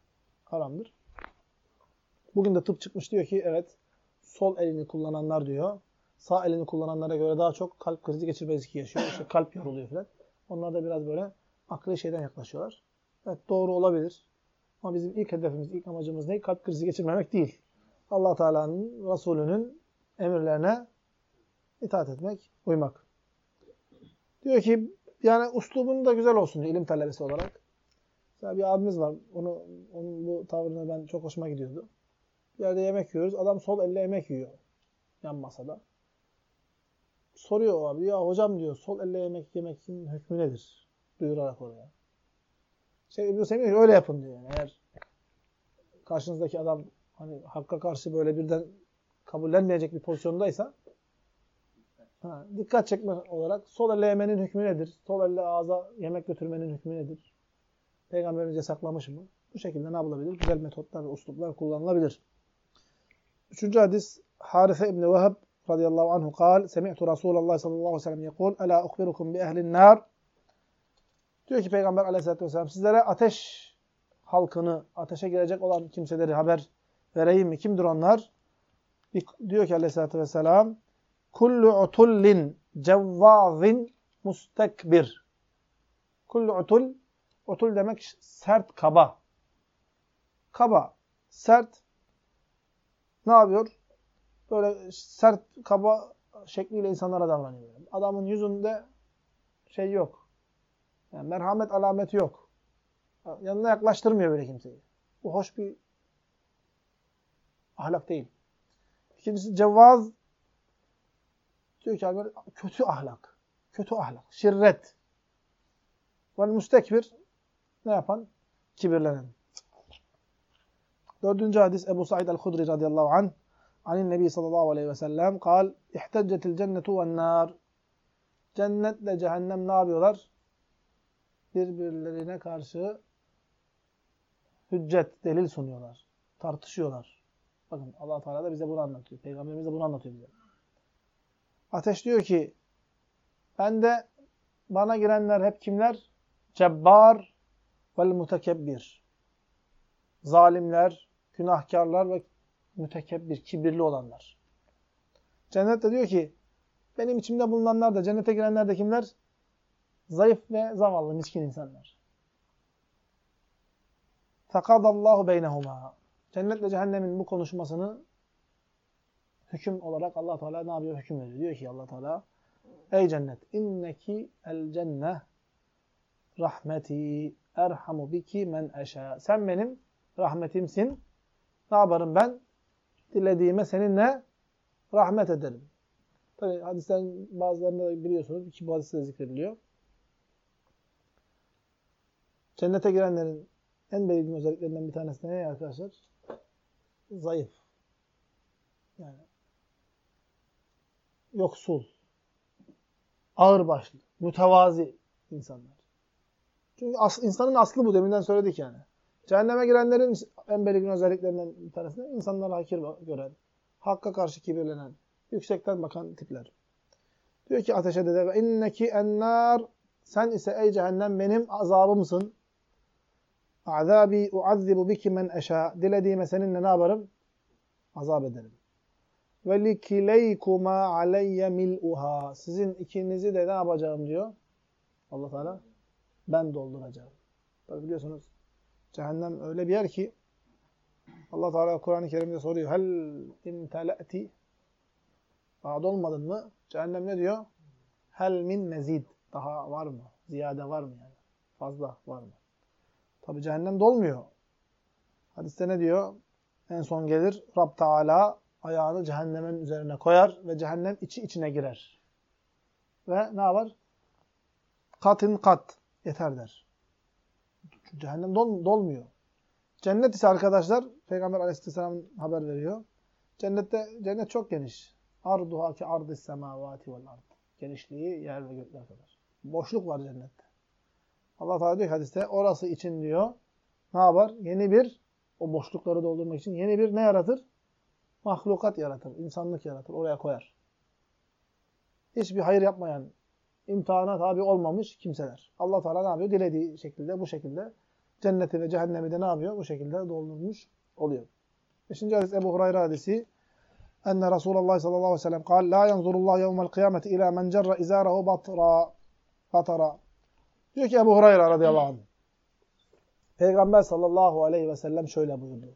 haramdır. Bugün de tıp çıkmış diyor ki evet sol elini kullananlar diyor sağ elini kullananlara göre daha çok kalp krizi geçirme riski yaşıyor. İşte kalp yoruluyor falan. Onlar da biraz böyle akli şeyden yaklaşıyorlar. Evet doğru olabilir. Ama bizim ilk hedefimiz, ilk amacımız ne? Kalp krizi geçirmemek değil. Allah Teala'nın, Resulünün emirlerine itaat etmek, uymak. Diyor ki yani uslubun da güzel olsun diyor, ilim talebesi olarak. Mesela bir abimiz var. Onu, onun bu tavrına ben çok hoşuma gidiyordu. Bir yerde yemek yiyoruz. Adam sol elle yemek yiyor. Yan masada. Soruyor o abi. Ya hocam diyor sol elle yemek yemekin hükmü nedir? Duyurarak oraya. Şey İbn-i Semih diyor öyle yapın diyor. Yani. Eğer karşınızdaki adam hani hakka karşı böyle birden kabullenmeyecek bir pozisyondaysa ha, dikkat çekme olarak sol elle yemenin hükmü nedir? Sol elle ağza yemek götürmenin hükmü nedir? Peygamberimiz yasaklamış mı? Bu şekilde ne yapılabilir? Güzel metotlar ve usluplar kullanılabilir. Üçüncü hadis Harise İbni Veheb radıyallahu anhu kal Semi'tu Resulallah sallallahu aleyhi ve sellem yekul Ela ukbirukum bi ehlin nar Diyor ki Peygamber aleyhissalatü vesselam sizlere ateş halkını, ateşe girecek olan kimseleri haber vereyim mi? Kimdir onlar? Diyor ki aleyhissalatü vesselam Kullu utullin cevvazin mustekbir Kullu utul Utul demek sert, kaba. Kaba, sert. Ne yapıyor? Böyle sert, kaba şekliyle insanlara davranıyor. Adamın yüzünde şey yok. Yani merhamet alameti yok. Yanına yaklaştırmıyor böyle kimseyi. Bu hoş bir ahlak değil. İkincisi cevvaz. Diyor ki abi, kötü ahlak. Kötü ahlak. Şirret. Vel müstekbir. Ne yapan? Kibirlenen. Dördüncü hadis Ebu Said el-Hudri radıyallahu anh. Anin Nebi sallallahu aleyhi ve sellem kal İhteccetil cennetu ven nar. Cennetle cehennem ne yapıyorlar? Birbirlerine karşı hüccet, delil sunuyorlar. Tartışıyorlar. Bakın Allah Teala da bize bunu anlatıyor. Peygamberimiz de bunu anlatıyor bize. Ateş diyor ki ben de bana girenler hep kimler? Cebbar vel mutekebbir. Zalimler, günahkarlar ve mütekebbir, kibirli olanlar. Cennet de diyor ki benim içimde bulunanlar da cennete girenler de kimler? Zayıf ve zavallı, miskin insanlar. Fakadallahu beynehuma. Cennetle cehennemin bu konuşmasını hüküm olarak Allah Teala ne yapıyor? Hüküm veriyor. Diyor ki Allah Teala ey cennet inneki el cenneh rahmeti erhamu biki men eşâ. Sen benim rahmetimsin. Ne yaparım ben? Dilediğime seninle rahmet ederim. Tabi hadislerin bazılarında da biliyorsunuz ki bu hadiste de zikrediliyor. Cennete girenlerin en belirgin özelliklerinden bir tanesi ne arkadaşlar? Zayıf. Yani yoksul, ağırbaşlı, mütevazi insanlar. Çünkü as, insanın aslı bu. Deminden söyledik yani. Cehenneme girenlerin en belirgin özelliklerinden bir tanesi insanlara hakir gören, hakka karşı kibirlenen, yüksekten bakan tipler. Diyor ki ateşe de ve inneki ennâr sen ise ey cehennem benim azabımsın. Azabi uazzibu biki men eşâ. Dilediğime seninle ne yaparım? Azap ederim. Ve likileykuma aleyye mil'uha. Sizin ikinizi de ne yapacağım diyor Allah Teala? Ben dolduracağım. Tabi biliyorsunuz cehennem öyle bir yer ki Allah Teala Kur'an-ı Kerim'de soruyor. Hel imtela'ti. Daha dolmadın mı? Cehennem ne diyor? Hel min mezid. Daha var mı? Ziyade var mı yani? Fazla var mı? Tabi cehennem dolmuyor. Hadiste ne diyor? En son gelir Rab Teala ayağını cehennemin üzerine koyar ve cehennem içi içine girer. Ve ne yapar? Katın kat. Yeter der. Çünkü cehennem dol, dolmuyor. Cennet ise arkadaşlar Peygamber Aleyhisselam haber veriyor. Cennette cennet çok geniş. Arduha ki ardis semavati vel ard. Genişliği yer ve gökler kadar. Boşluk var cennette. Allah Teala diyor ki hadiste orası için diyor ne yapar? Yeni bir o boşlukları doldurmak için yeni bir ne yaratır? Mahlukat yaratır. İnsanlık yaratır. Oraya koyar. Hiçbir hayır yapmayan, imtihana tabi olmamış kimseler. Allah Teala ne yapıyor? Dilediği şekilde bu şekilde cenneti ve cehennemi de ne yapıyor? Bu şekilde doldurmuş oluyor. Beşinci hadis Ebu Hurayra hadisi. Enne Resulullah sallallahu aleyhi ve sellem kal, la yanzurullah yevmel kıyameti ila men cerre izârehu batra. Batara. Diyor ki Ebu Hurayra radıyallahu anh. Peygamber sallallahu aleyhi ve sellem şöyle buyurdu.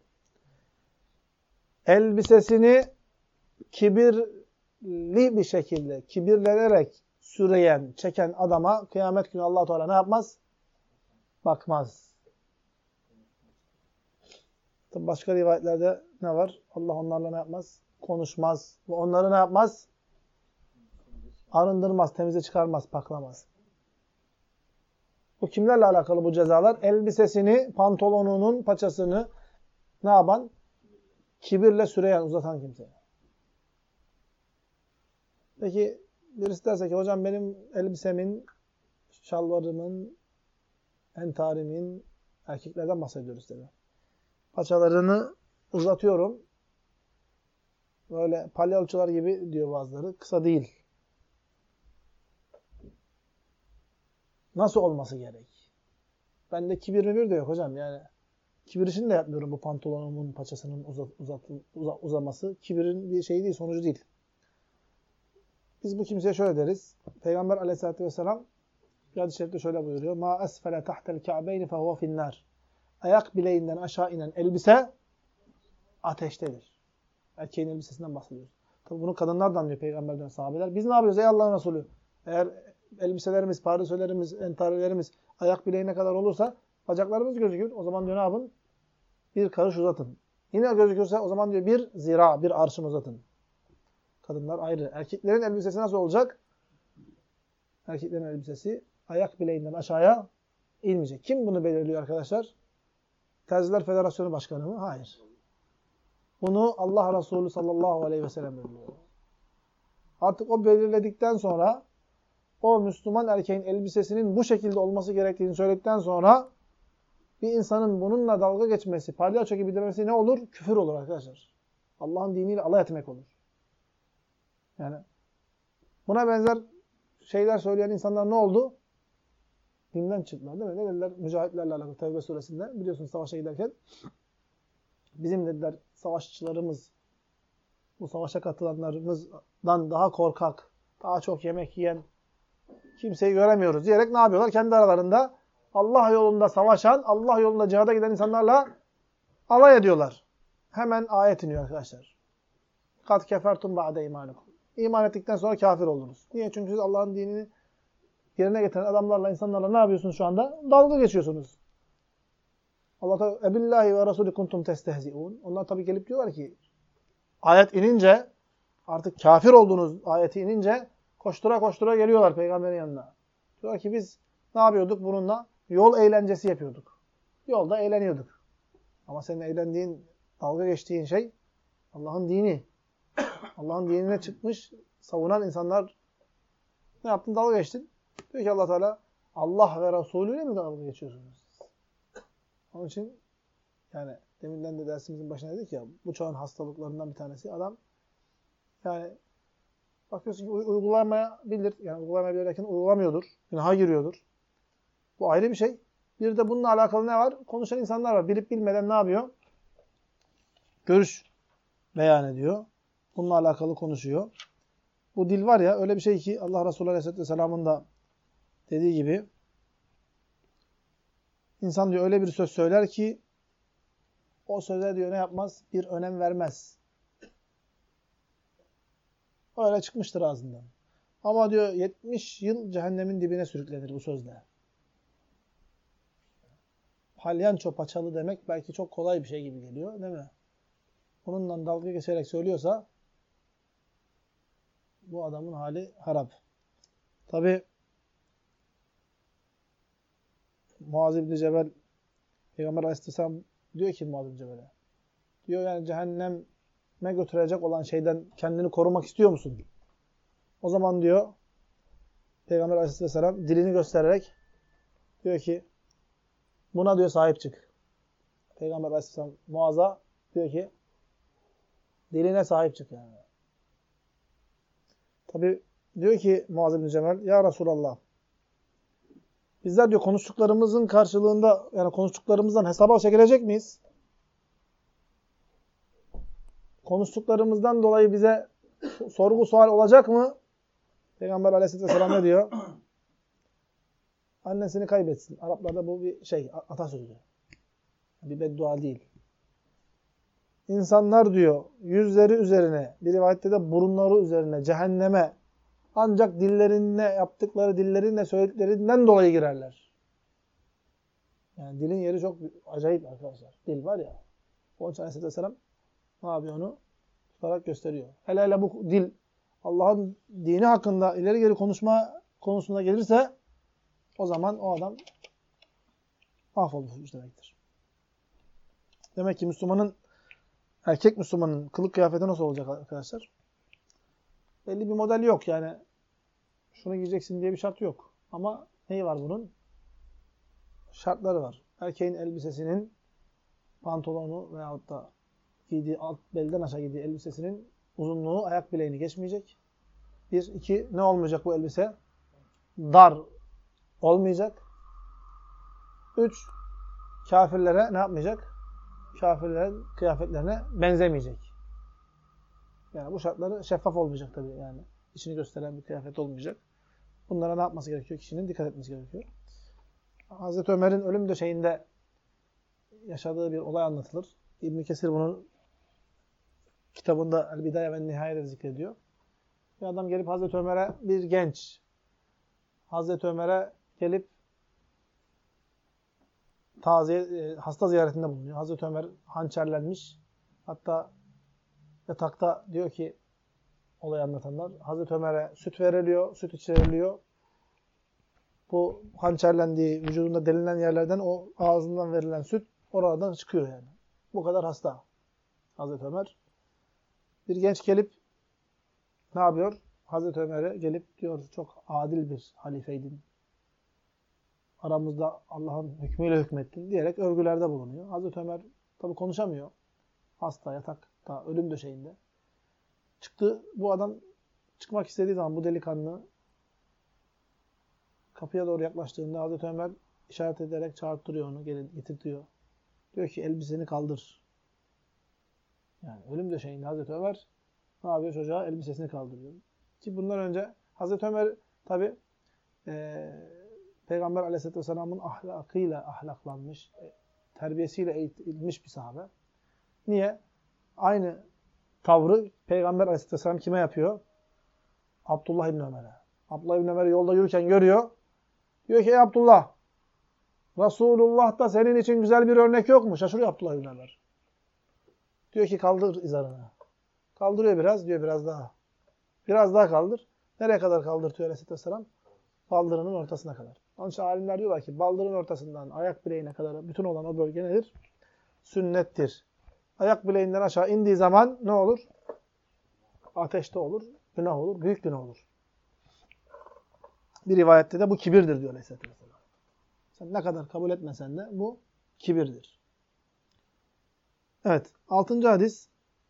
Elbisesini kibirli bir şekilde, kibirlenerek süreyen, çeken adama kıyamet günü Allah-u Teala ne yapmaz? Bakmaz. Tabi başka rivayetlerde ne var? Allah onlarla ne yapmaz? Konuşmaz. Ve onları ne yapmaz? Arındırmaz, temize çıkarmaz, paklamaz. Bu kimlerle alakalı bu cezalar? Elbisesini, pantolonunun paçasını ne yapan? Kibirle süreyen, uzatan kimse. Peki birisi derse ki hocam benim elbisemin, şalvarımın, entarimin, erkeklerden bahsediyoruz dedi. Paçalarını uzatıyorum. Böyle palyaçolar gibi diyor bazıları. Kısa değil. Nasıl olması gerek? Bende kibir mi bir de yok hocam. Yani kibir için de yapmıyorum bu pantolonumun paçasının uzat, uzat, uza, uzaması. Kibirin bir şeyi değil, sonucu değil. Biz bu kimseye şöyle deriz. Peygamber aleyhissalatü vesselam bir hadis-i şerifte şöyle buyuruyor. Ma esfele tahtel ka'beyni fehuve finnâr. Ayak bileğinden aşağı inen elbise ateştedir. Erkeğin elbisesinden bahsediyoruz. Tabi bunu kadınlar da anlıyor peygamberden sahabeler. Biz ne yapıyoruz ey Allah'ın Resulü? Eğer elbiselerimiz, pardösülerimiz, entarilerimiz ayak bileğine kadar olursa bacaklarımız gözükür. O zaman diyor ne yapın? Bir karış uzatın. Yine gözükürse o zaman diyor bir zira, bir arşın uzatın. Kadınlar ayrı. Erkeklerin elbisesi nasıl olacak? Erkeklerin elbisesi ayak bileğinden aşağıya inmeyecek. Kim bunu belirliyor arkadaşlar? Terziler Federasyonu Başkanı mı? Hayır. Bunu Allah Resulü sallallahu aleyhi ve sellem belirliyor. Artık o belirledikten sonra o Müslüman erkeğin elbisesinin bu şekilde olması gerektiğini söyledikten sonra bir insanın bununla dalga geçmesi, palyaço gibi demesi ne olur? Küfür olur arkadaşlar. Allah'ın diniyle alay etmek olur. Yani buna benzer şeyler söyleyen insanlar ne oldu? Dinden çıktılar değil mi? Ne dediler? Mücahitlerle alakalı Tevbe suresinde. Biliyorsunuz savaşa giderken bizim dediler savaşçılarımız, bu savaşa katılanlarımızdan daha korkak, daha çok yemek yiyen kimseyi göremiyoruz diyerek ne yapıyorlar? Kendi aralarında Allah yolunda savaşan, Allah yolunda cihada giden insanlarla alay ediyorlar. Hemen ayet iniyor arkadaşlar. Kat kefertum ba'de imanikum. İman ettikten sonra kafir oldunuz. Niye? Çünkü siz Allah'ın dinini yerine getiren adamlarla, insanlarla ne yapıyorsunuz şu anda? Dalga geçiyorsunuz. Allah Teala ebillahi ve rasulü kuntum testehzi'un. Onlar tabii gelip diyorlar ki ayet inince artık kafir olduğunuz ayeti inince koştura koştura geliyorlar peygamberin yanına. Diyorlar ki biz ne yapıyorduk bununla? Yol eğlencesi yapıyorduk. Yolda eğleniyorduk. Ama senin eğlendiğin, dalga geçtiğin şey Allah'ın dini. Allah'ın dinine çıkmış, savunan insanlar ne yaptın? Dalga geçtin. Diyor ki Allah Teala Allah ve Resulüyle mi dalga geçiyorsunuz? Onun için yani deminden de dersimizin başına dedik ya bu çağın hastalıklarından bir tanesi adam yani bakıyorsun ki uygulamayabilir. Yani uygulamayabilirken uygulamıyordur. Günaha giriyordur. Bu ayrı bir şey. Bir de bununla alakalı ne var? Konuşan insanlar var. Bilip bilmeden ne yapıyor? Görüş beyan ediyor. Bununla alakalı konuşuyor. Bu dil var ya öyle bir şey ki Allah Resulü Aleyhisselatü Vesselam'ın da dediği gibi insan diyor öyle bir söz söyler ki o söze diyor ne yapmaz? Bir önem vermez. Öyle çıkmıştır ağzından. Ama diyor yetmiş yıl cehennemin dibine sürüklenir bu sözle. Palyanço paçalı demek belki çok kolay bir şey gibi geliyor değil mi? Bununla dalga geçerek söylüyorsa bu adamın hali harap. Tabi Muaz İbni Cebel Peygamber Aleyhisselam diyor ki Muaz İbni Cebel'e diyor yani cehenneme götürecek olan şeyden kendini korumak istiyor musun? O zaman diyor Peygamber Aleyhisselam dilini göstererek diyor ki buna diyor sahip çık. Peygamber Aleyhisselam Muaz'a diyor ki diline sahip çık yani. Tabi diyor ki Muaz İbni Cebel ya Resulallah Bizler diyor konuştuklarımızın karşılığında, yani konuştuklarımızdan hesaba çekilecek miyiz? Konuştuklarımızdan dolayı bize sorgu sual olacak mı? Peygamber Aleyhisselatü Vesselam ne diyor? Annesini kaybetsin. Araplarda bu bir şey, atasözü. Bir beddua değil. İnsanlar diyor, yüzleri üzerine, bir rivayette de burunları üzerine, cehenneme ancak dillerine yaptıkları, dillerine söylediklerinden dolayı girerler. Yani dilin yeri çok acayip arkadaşlar. Dil var ya. Onun için Aleyhisselatü Vesselam ne yapıyor onu? Tutarak gösteriyor. Hele hele bu dil Allah'ın dini hakkında ileri geri konuşma konusunda gelirse o zaman o adam mahvolmuş demektir. Demek ki Müslümanın, erkek Müslümanın kılık kıyafeti nasıl olacak arkadaşlar? Belli bir model yok yani. Şunu giyeceksin diye bir şart yok. Ama neyi var bunun? Şartları var. Erkeğin elbisesinin pantolonu veyahut da giydiği alt belden aşağı giydiği elbisesinin uzunluğu ayak bileğini geçmeyecek. Bir, iki, ne olmayacak bu elbise? Dar olmayacak. Üç, kafirlere ne yapmayacak? Kafirlerin kıyafetlerine benzemeyecek. Yani bu şartları şeffaf olmayacak tabii yani. İçini gösteren bir kıyafet olmayacak. Bunlara ne yapması gerekiyor? Kişinin dikkat etmesi gerekiyor. Hazreti Ömer'in ölüm döşeğinde yaşadığı bir olay anlatılır. İbn Kesir bunu kitabında El-Bidaye ve Nihaye'de zikrediyor. Bir adam gelip Hazreti Ömer'e, bir genç Hazreti Ömer'e gelip taziye, hasta ziyaretinde bulunuyor. Hazreti Ömer hançerlenmiş. Hatta yatakta diyor ki olayı anlatanlar, Hazreti Ömer'e süt veriliyor, süt içiriliyor. Bu hançerlendiği, vücudunda delinen yerlerden o ağzından verilen süt oradan çıkıyor yani. Bu kadar hasta Hazreti Ömer. Bir genç gelip ne yapıyor? Hazreti Ömer'e gelip diyor çok adil bir halifeydin. Aramızda Allah'ın hükmüyle hükmettin diyerek övgülerde bulunuyor. Hazreti Ömer tabi konuşamıyor. Hasta, yatakta, ölüm döşeğinde. Çıktı, bu adam çıkmak istediği zaman bu delikanlı kapıya doğru yaklaştığında Hazreti Ömer işaret ederek çağırttırıyor onu, getirtiyor. Diyor ki elbiseni kaldır. Yani ölüm döşeğinde Hazreti Ömer ne yapıyor? Çocuğa elbisesini kaldırıyor. Ki bundan önce Hazreti Ömer tabi e, Peygamber Aleyhisselatü Vesselam'ın ahlakıyla ahlaklanmış, e, terbiyesiyle eğitilmiş bir sahabe. Niye? Aynı tavrı Peygamber Aleyhisselatü Vesselam kime yapıyor? Abdullah İbni Ömer'e. Abdullah İbni Ömer'i yolda yürürken görüyor. Diyor ki ey Abdullah, Resulullah'ta senin için güzel bir örnek yok mu? Şaşırıyor Abdullah İbni Ömer. Diyor ki kaldır izarını. Kaldırıyor biraz, diyor biraz daha. Biraz daha kaldır. Nereye kadar kaldırtıyor Aleyhisselatü Vesselam? Baldırının ortasına kadar. Onun için alimler diyorlar ki baldırın ortasından ayak bileğine kadar bütün olan o bölge nedir? Sünnettir. Ayak bileğinden aşağı indiği zaman ne olur? Ateşte olur, günah olur, büyük günah olur. Bir rivayette de bu kibirdir diyor Aleyhisselatü Vesselam. Sen ne kadar kabul etmesen de bu kibirdir. Evet. Altıncı hadis.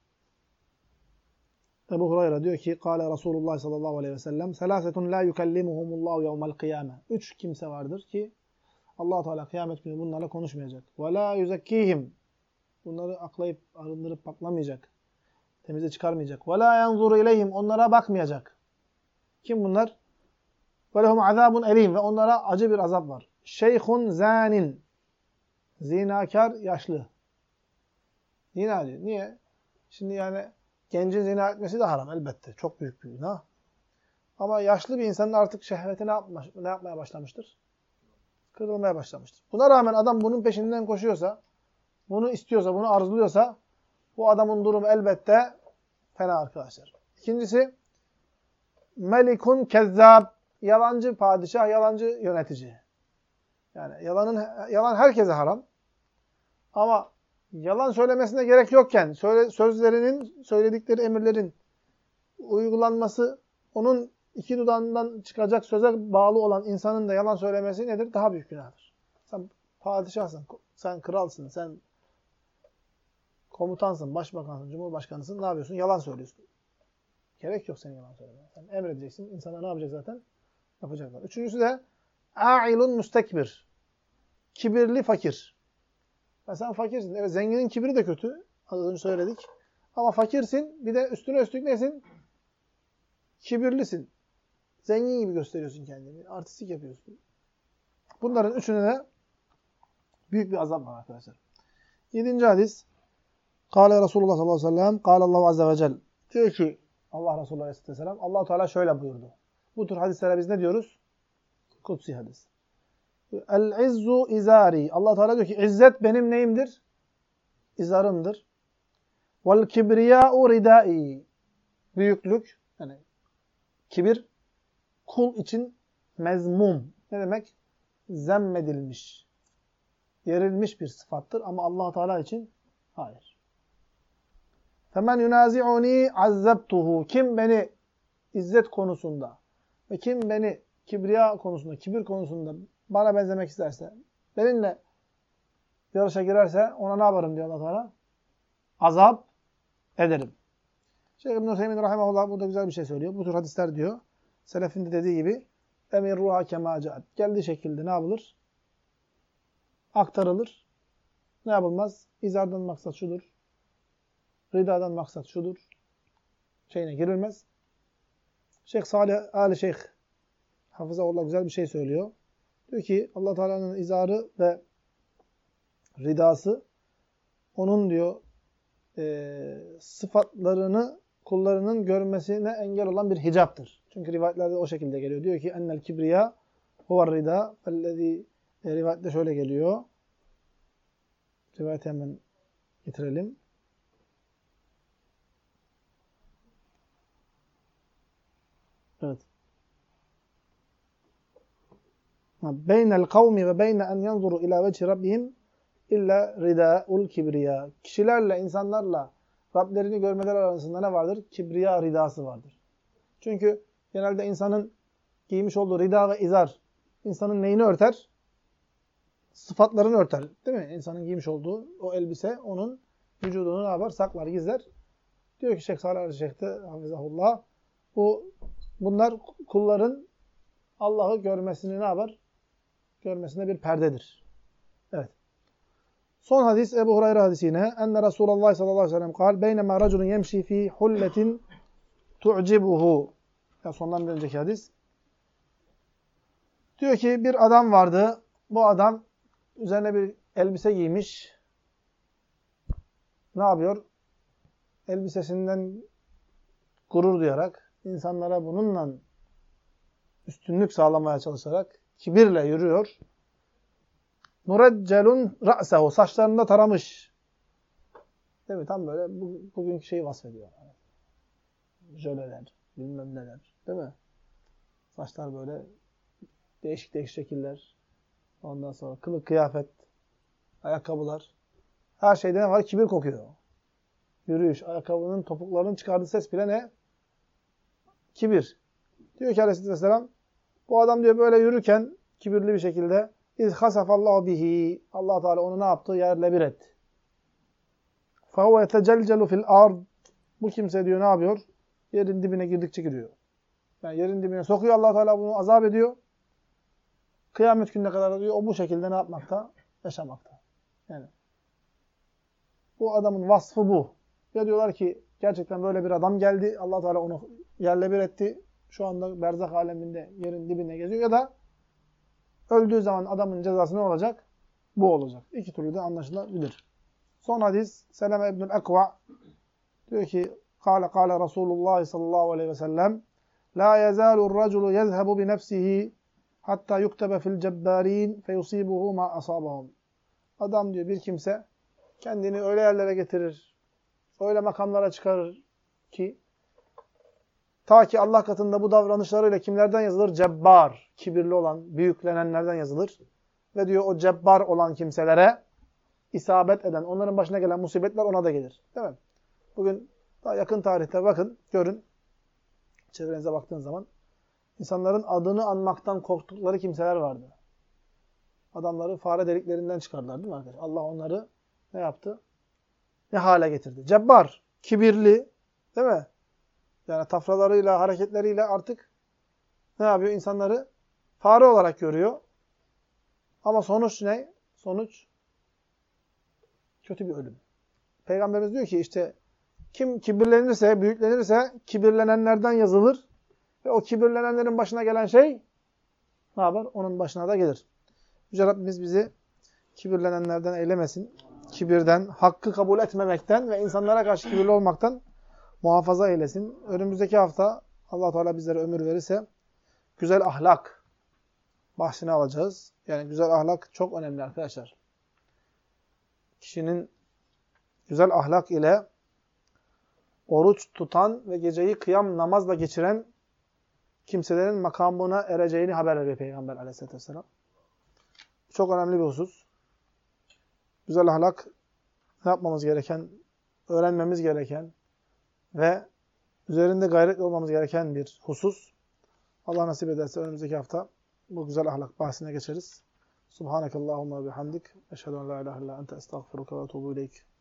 Ebu Hurayra diyor ki Kâle Resulullah sallallahu aleyhi ve sellem Selâsetun lâ yukellimuhumullahu yevmel kıyâme. Üç kimse vardır ki Allah-u Teala kıyamet günü bunlarla konuşmayacak. Ve lâ yuzekkîhim. Bunları aklayıp, arındırıp paklamayacak. Temize çıkarmayacak. Ve lâ yanzuru ileyhim. Onlara bakmayacak. Kim bunlar? Ve lehum azâbun elîm. Ve onlara acı bir azap var. Şeyhun zânin. Zinakar, yaşlı. Zina diyor. Niye? Şimdi yani gencin zina etmesi de haram elbette. Çok büyük bir günah. Ama yaşlı bir insanın artık şehveti ne, yapma, ne yapmaya başlamıştır? Kırılmaya başlamıştır. Buna rağmen adam bunun peşinden koşuyorsa, bunu istiyorsa, bunu arzuluyorsa bu adamın durumu elbette fena arkadaşlar. İkincisi melikun kezzab. Yalancı padişah, yalancı yönetici. Yani yalanın yalan herkese haram. Ama yalan söylemesine gerek yokken söyle, sözlerinin, söyledikleri emirlerin uygulanması, onun iki dudağından çıkacak söze bağlı olan insanın da yalan söylemesi nedir? Daha büyük günahdır. Sen padişahsın, sen kralsın, sen komutansın, başbakansın, cumhurbaşkanısın. Ne yapıyorsun? Yalan söylüyorsun. Gerek yok senin yalan söylemeye. Sen emredeceksin. İnsanlar ne yapacak zaten? Yapacaklar. Üçüncüsü de a'ilun müstekbir. Kibirli fakir. Ya sen fakirsin. Evet, zenginin kibri de kötü. Az önce söyledik. Ama fakirsin. Bir de üstüne üstlük nesin? Kibirlisin. Zengin gibi gösteriyorsun kendini. Artistik yapıyorsun. Bunların üçüne de büyük bir azap var arkadaşlar. Yedinci hadis. Kâle Resulullah sallallahu aleyhi ve sellem. Kâle Allahu azze ve celle. Diyor ki Allah Resulü aleyhisselam. Allah-u Teala şöyle buyurdu. Bu tür hadislere biz ne diyoruz? Kutsi hadis. El-izzu izari. Allah Teala diyor ki izzet benim neyimdir? İzarımdır. Vel kibriyâ'u ridâi. Büyüklük, yani kibir, kul için mezmum. Ne demek? Zemmedilmiş, yerilmiş bir sıfattır ama Allah Teala için hayır. Femen yunazi'uni azzabtuhu. Kim beni izzet konusunda ve kim beni kibriya konusunda, kibir konusunda bana benzemek isterse, benimle yarışa girerse ona ne yaparım diyor Allah Teala? Azap ederim. Şeyh İbn-i Hüseyin rahimehullah burada güzel bir şey söylüyor. Bu tür hadisler diyor. Selefin de dediği gibi emirruha kema caat. Geldiği şekilde ne yapılır? Aktarılır. Ne yapılmaz? İzardan maksat şudur. Ridadan maksat şudur. Şeyine girilmez. Şeyh Salih Ali Şeyh Hafızahullah güzel bir şey söylüyor. Diyor ki Allah Teala'nın izarı ve ridası onun diyor e, sıfatlarını kullarının görmesine engel olan bir hicaptır. Çünkü rivayetlerde o şekilde geliyor. Diyor ki ennel kibriya huvar rida fellezî e, rivayette şöyle geliyor. Rivayeti hemen getirelim. Evet. Beynel kavmi ve beyne en yanzuru ila veci rabbihim illa ridâul kibriya. Kişilerle, insanlarla Rablerini görmeler arasında ne vardır? Kibriya ridası vardır. Çünkü genelde insanın giymiş olduğu rida ve izar insanın neyini örter? Sıfatlarını örter. Değil mi? İnsanın giymiş olduğu o elbise onun vücudunu ne yapar? Saklar, gizler. Diyor ki Şeyh Salih Al-Şeyh'te hafizahullah bu bunlar kulların Allah'ı görmesini ne yapar? Görmesine bir perdedir. Evet. Son hadis Ebu Hureyre hadisi yine. Enne Resulullah sallallahu aleyhi ve sellem kal beynema raculun yemşi fi hulletin tu'cibuhu. Ya sondan bir önceki hadis. Diyor ki bir adam vardı. Bu adam üzerine bir elbise giymiş. Ne yapıyor? Elbisesinden gurur duyarak, insanlara bununla üstünlük sağlamaya çalışarak kibirle yürüyor. Mureccelun ra'sehu. Saçlarını da taramış. Değil mi? Tam böyle bu, bugünkü şeyi vasfediyor. Jöleler, bilmem neler. Değil mi? Saçlar böyle değişik değişik şekiller. Ondan sonra kılık kıyafet, ayakkabılar. Her şeyde ne var? Kibir kokuyor. Yürüyüş, ayakkabının topuklarının çıkardığı ses bile ne? Kibir. Diyor ki Aleyhisselam, bu adam diyor böyle yürürken kibirli bir şekilde İz hasafallahu bihi. Allah Teala onu ne yaptı? Yerle bir etti. Fehuve yetecelcelu fil ard. Bu kimse diyor ne yapıyor? Yerin dibine girdikçe giriyor. Yani yerin dibine sokuyor Allah Teala bunu azap ediyor. Kıyamet gününe kadar diyor o bu şekilde ne yapmakta? Yaşamakta. Yani bu adamın vasfı bu. Ya diyorlar ki gerçekten böyle bir adam geldi. Allah Teala onu yerle bir etti. Şu anda berzak aleminde yerin dibine geziyor ya da öldüğü zaman adamın cezası ne olacak? Bu olacak. İki türlü de anlaşılabilir. Son hadis Seleme İbnül Ekva diyor ki Kale kale Resulullah sallallahu aleyhi ve sellem La yezalur raculu yezhebu bi nefsihi hatta yuktebe fil cebbarin feyusibuhu ma asabahum. Adam diyor bir kimse kendini öyle yerlere getirir, öyle makamlara çıkarır ki ta ki Allah katında bu davranışlarıyla kimlerden yazılır? Cebbar, kibirli olan, büyüklenenlerden yazılır. Ve diyor o cebbar olan kimselere isabet eden, onların başına gelen musibetler ona da gelir. Değil mi? Bugün daha yakın tarihte bakın, görün. Çevrenize baktığınız zaman insanların adını anmaktan korktukları kimseler vardı. Adamları fare deliklerinden çıkardılar değil mi arkadaşlar? Allah onları ne yaptı? Ne hale getirdi? Cebbar, kibirli, değil mi? Yani tafralarıyla, hareketleriyle artık ne yapıyor? İnsanları fare olarak görüyor. Ama sonuç ne? Sonuç kötü bir ölüm. Peygamberimiz diyor ki işte kim kibirlenirse, büyüklenirse kibirlenenlerden yazılır. Ve o kibirlenenlerin başına gelen şey ne yapar? Onun başına da gelir. Yüce Rabbimiz bizi kibirlenenlerden eylemesin. Kibirden, hakkı kabul etmemekten ve insanlara karşı kibirli olmaktan muhafaza eylesin. Önümüzdeki hafta Allah Teala bizlere ömür verirse güzel ahlak bahsini alacağız. Yani güzel ahlak çok önemli arkadaşlar. Kişinin güzel ahlak ile oruç tutan ve geceyi kıyam namazla geçiren kimselerin makamına ereceğini haber veriyor Peygamber Aleyhisselatü vesselam. Çok önemli bir husus. Güzel ahlak ne yapmamız gereken, öğrenmemiz gereken ve üzerinde gayretli olmamız gereken bir husus. Allah nasip ederse önümüzdeki hafta bu güzel ahlak bahsine geçeriz. Subhanakallahumma bihamdik. Eşhedü en la ilahe illa ente estağfiruke ve etûbü ileyk.